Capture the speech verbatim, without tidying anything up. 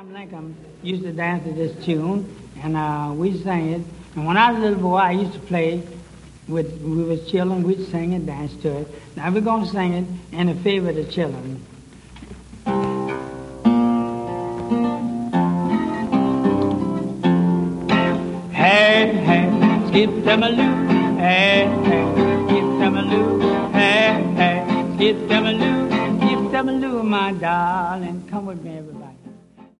Abraham Lincoln used to dance to this tune, and uh, we sang it. And when I was a little boy, I used to play with, we was children, we'd sing and dance to it. Now we're going to sing it in the favor of the children. Hey, hey, skip them a loo, hey, hey, skip them a loo, hey, hey, skip them a loo, skip them a loo, my darling, come with me, everybody.